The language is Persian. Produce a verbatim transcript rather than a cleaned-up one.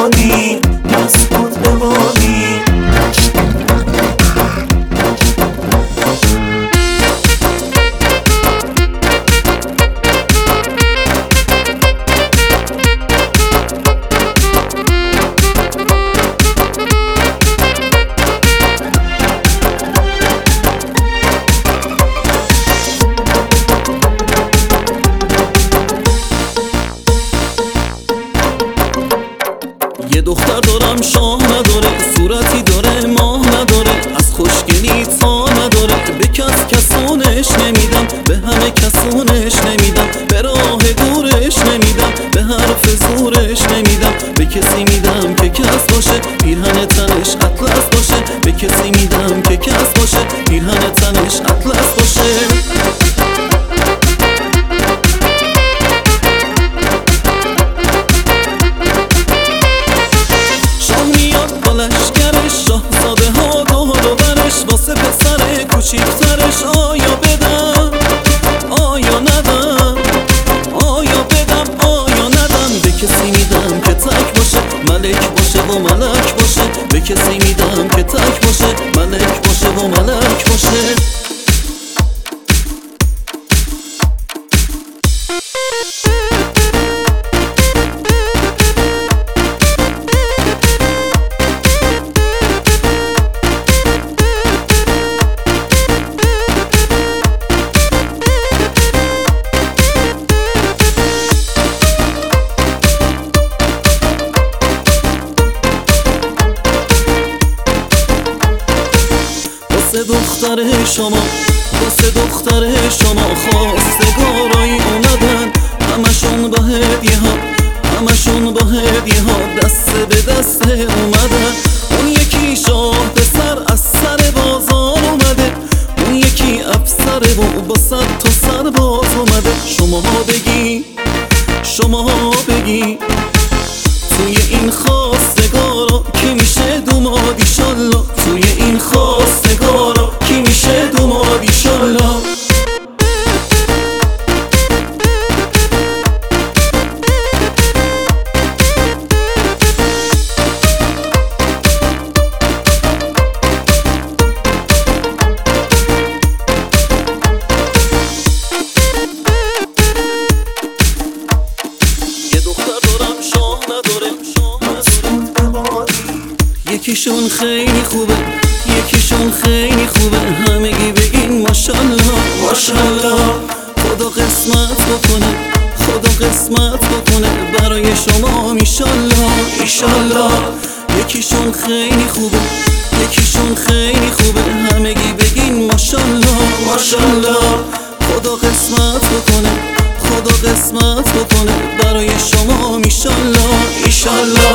بمانی، مسکوت بمانی. یه دختر دارم شاه نداره، صورتی داره ماه نداره، از خوشگلی تا نداره. به کس کسونش نمیدم، به همه کسونش نمیدم، به راه دورش نمیدم، به حرف زورش نمیدم. به کسی میدم که کس باشه، پیرهن تنش اطلس باشه. به کسی میدم که کس باشه، پیرهن تنش اطلس باشه. لشکرش شاهزاده ها دور و برش، واسه پسر کوچیکترش آیا بدم آیا ندم، آیا بدم آیا ندم. به کسی میدم که تک باشه، ملک باشه و ملک باشه. به کسی میدم که تک باشه، ملک باشه و ملک باشه. واسه دختر شما، واسه دختر شما خواستگارایی اومدن، همشون با هدیه ها، همشون با هدیه ها دست به دست اومدن. اون یکی شاه پسر از سر بازار اومده، اون یکی افسر و با صد تا سرباز اومده. شما بگی، شما بگی توی این خواستگارا کی میشه دوماد ایشالله؟ توی این خواستگارا کی میشه دوماد ایشالله؟ یکیشون خیلی خوبه، یکیشون خیلی خوبه، همگی بگین ماشالله ماشالله. خدا قسمت بکنه، خدا قسمت بکنه برای شما ایشالله ایشالله. یکیشون خیلی خوبه، یکیشون خیلی خوبه، همگی بگین ماشالله ماشالله. خدا قسمت بکنه، خدا قسمت بکنه برای شما ایشالله ایشالله.